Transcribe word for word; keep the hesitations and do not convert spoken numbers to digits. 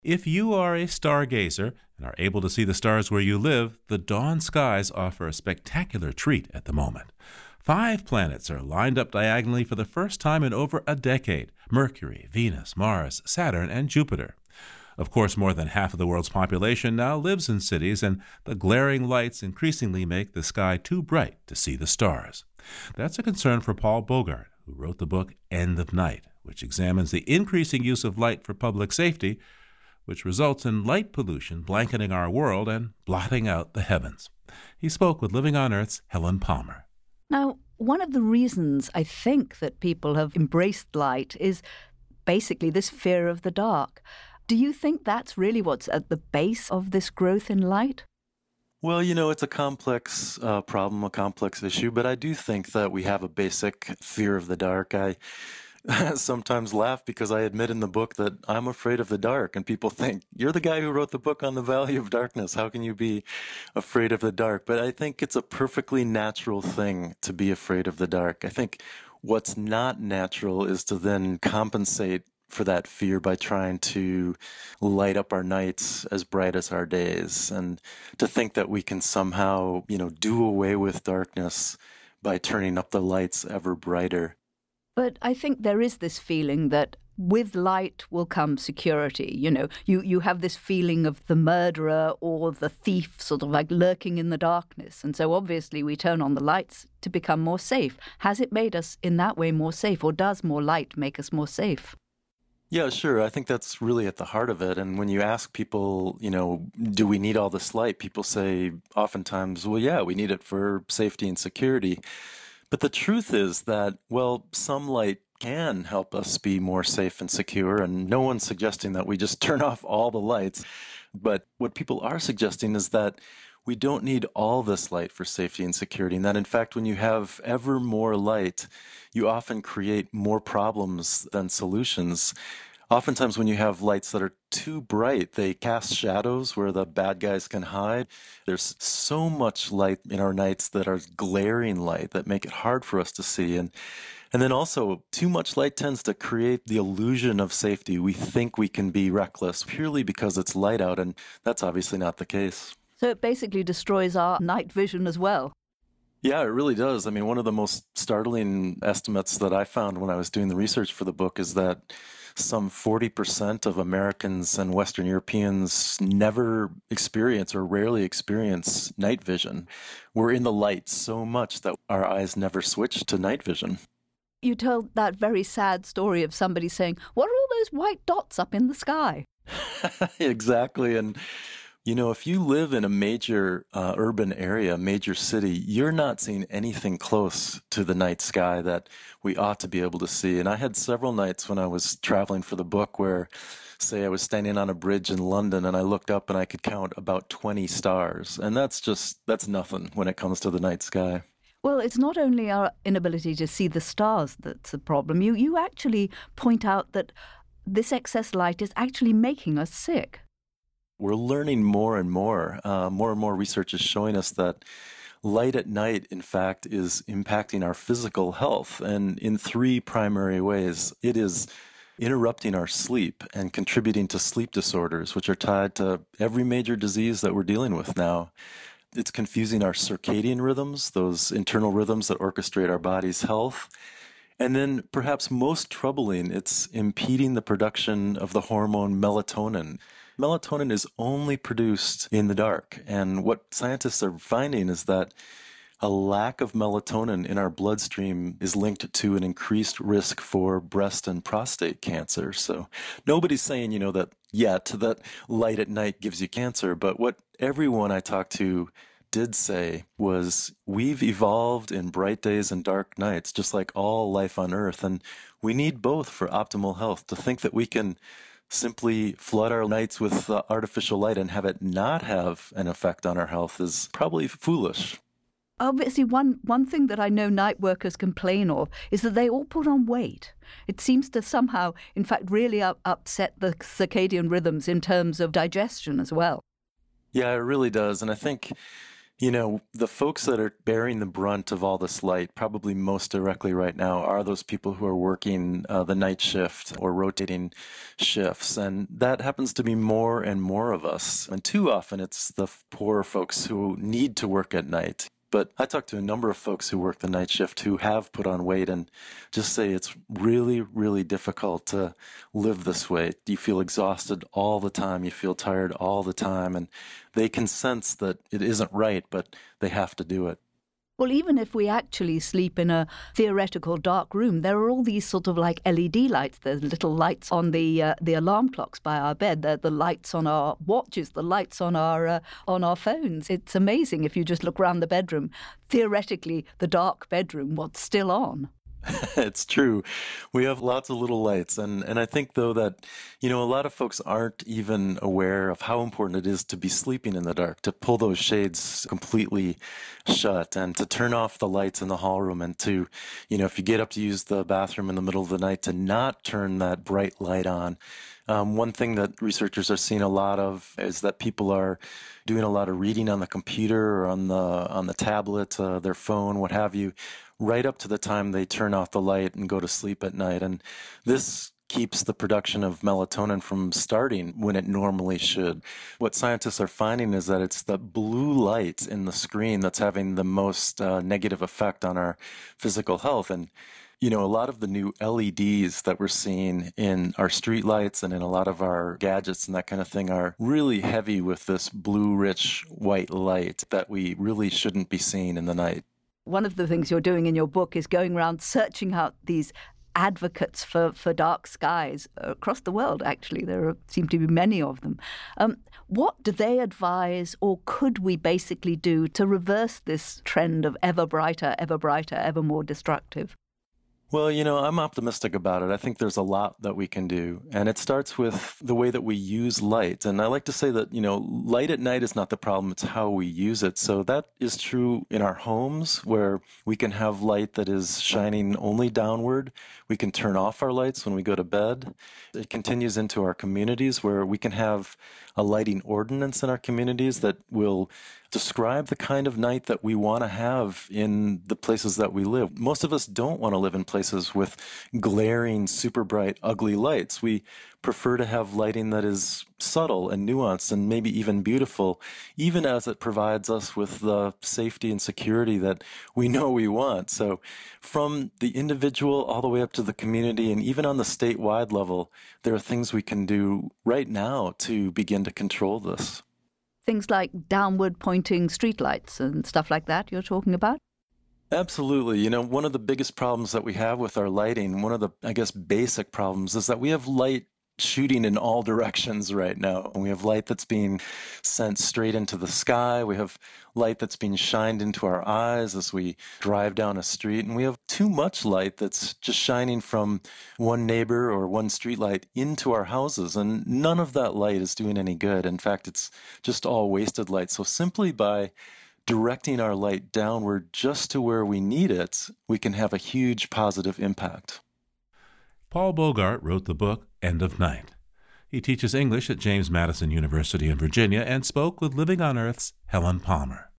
If you are a stargazer and are able to see the stars where you live, the dawn skies offer a spectacular treat at the moment. Five planets are lined up diagonally for the first time in over a decade: Mercury, Venus, Mars, Saturn, and Jupiter. Of course, more than half of the world's population now lives in cities, and the glaring lights increasingly make the sky too bright to see the stars. That's a concern for Paul Bogart, who wrote the book End of Night, which examines the increasing use of light for public safety, which results in light pollution blanketing our world and blotting out the heavens. He spoke with Living on Earth's Helen Palmer. Now, one of the reasons I think that people have embraced light is basically this fear of the dark. Do you think that's really what's at the base of this growth in light? Well, you know, it's a complex uh, problem, a complex issue, but I do think that we have a basic fear of the dark. I sometimes laugh because I admit in the book that I'm afraid of the dark, and people think, you're the guy who wrote the book on the value of darkness. How can you be afraid of the dark? But I think it's a perfectly natural thing to be afraid of the dark. I think what's not natural is to then compensate for that fear by trying to light up our nights as bright as our days, and to think that we can somehow, you know, do away with darkness by turning up the lights ever brighter. But I think there is this feeling that with light will come security. You know, you, you have this feeling of the murderer or the thief sort of like lurking in the darkness. And so obviously we turn on the lights to become more safe. Has it made us in that way more safe, or does more light make us more safe? Yeah, sure. I think that's really at the heart of it. And when you ask people, you know, do we need all this light? People say oftentimes, well, yeah, we need it for safety and security. But the truth is that, well, some light can help us be more safe and secure, and no one's suggesting that we just turn off all the lights. But what people are suggesting is that we don't need all this light for safety and security, and that in fact, when you have ever more light, you often create more problems than solutions. Oftentimes when you have lights that are too bright, they cast shadows where the bad guys can hide. There's so much light in our nights that are glaring light that make it hard for us to see. And and then also, too much light tends to create the illusion of safety. We think we can be reckless purely because it's light out, and that's obviously not the case. So it basically destroys our night vision as well. Yeah, it really does. I mean, one of the most startling estimates that I found when I was doing the research for the book is that some forty percent of Americans and Western Europeans never experience or rarely experience night vision. We're in the light so much that our eyes never switch to night vision. You told that very sad story of somebody saying, what are all those white dots up in the sky? Exactly. And you know, if you live in a major uh, urban area, major city, you're not seeing anything close to the night sky that we ought to be able to see. And I had several nights when I was traveling for the book where, say, I was standing on a bridge in London and I looked up and I could count about twenty stars. And that's just, that's nothing when it comes to the night sky. Well, it's not only our inability to see the stars that's the problem. You, you actually point out that this excess light is actually making us sick. We're learning more and more. Uh, more and more research is showing us that light at night, in fact, is impacting our physical health, and in three primary ways. It is interrupting our sleep and contributing to sleep disorders, which are tied to every major disease that we're dealing with now. It's confusing our circadian rhythms, those internal rhythms that orchestrate our body's health. And then, perhaps most troubling, it's impeding the production of the hormone melatonin. Melatonin is only produced in the dark, and what scientists are finding is that a lack of melatonin in our bloodstream is linked to an increased risk for breast and prostate cancer. So nobody's saying, you know, that yet that light at night gives you cancer, but what everyone I talked to did say was we've evolved in bright days and dark nights, just like all life on Earth, and we need both for optimal health. To think that we can simply flood our nights with uh, artificial light and have it not have an effect on our health is probably foolish. Obviously, one, one thing that I know night workers complain of is that they all put on weight. It seems to somehow, in fact, really up, upset the circadian rhythms in terms of digestion as well. Yeah, it really does. And I think You know, the folks that are bearing the brunt of all this light, probably most directly right now, are those people who are working uh, the night shift or rotating shifts. And that happens to be more and more of us. And too often it's the poor folks who need to work at night. But I talked to a number of folks who work the night shift who have put on weight and just say it's really, really difficult to live this way. You feel exhausted all the time. You feel tired all the time. And they can sense that it isn't right, but they have to do it. Well, even if we actually sleep in a theoretical dark room, there are all these sort of like L E D lights. There's little lights on the uh, the alarm clocks by our bed. There are the lights on our watches, the lights on our uh, on our phones. It's amazing if you just look around the bedroom. Theoretically, the dark bedroom, what's still on? It's true. We have lots of little lights. And, and I think, though, that, you know, a lot of folks aren't even aware of how important it is to be sleeping in the dark, to pull those shades completely shut and to turn off the lights in the hall room and to, you know, if you get up to use the bathroom in the middle of the night, to not turn that bright light on. Um, one thing that researchers are seeing a lot of is that people are doing a lot of reading on the computer or on the on the tablet, uh, their phone, what have you, right up to the time they turn off the light and go to sleep at night. And this keeps the production of melatonin from starting when it normally should. What scientists are finding is that it's the blue light in the screen that's having the most uh, negative effect on our physical health. And you know, a lot of the new L E Ds that we're seeing in our streetlights and in a lot of our gadgets and that kind of thing are really heavy with this blue-rich white light that we really shouldn't be seeing in the night. One of the things you're doing in your book is going around searching out these advocates for, for dark skies across the world, actually. There are, seem to be many of them. Um, what do they advise, or could we basically do to reverse this trend of ever brighter, ever brighter, ever more destructive? Well, you know, I'm optimistic about it. I think there's a lot that we can do. And it starts with the way that we use light. And I like to say that, you know, light at night is not the problem, it's how we use it. So that is true in our homes, where we can have light that is shining only downward. We can turn off our lights when we go to bed. It continues into our communities, where we can have a lighting ordinance in our communities that will describe the kind of night that we want to have in the places that we live. Most of us don't want to live in places with glaring, super bright, ugly lights. We prefer to have lighting that is subtle and nuanced and maybe even beautiful, even as it provides us with the safety and security that we know we want. So from the individual all the way up to the community, and even on the statewide level, there are things we can do right now to begin to control this. Things like downward pointing streetlights and stuff like that you're talking about? Absolutely. You know, one of the biggest problems that we have with our lighting, one of the, I guess, basic problems, is that we have light shooting in all directions right now. And we have light that's being sent straight into the sky. We have light that's being shined into our eyes as we drive down a street. And we have too much light that's just shining from one neighbor or one street light into our houses. And none of that light is doing any good. In fact, it's just all wasted light. So simply by directing our light downward just to where we need it, we can have a huge positive impact. Paul Bogart wrote the book End of Night. He teaches English at James Madison University in Virginia and spoke with Living on Earth's Helen Palmer.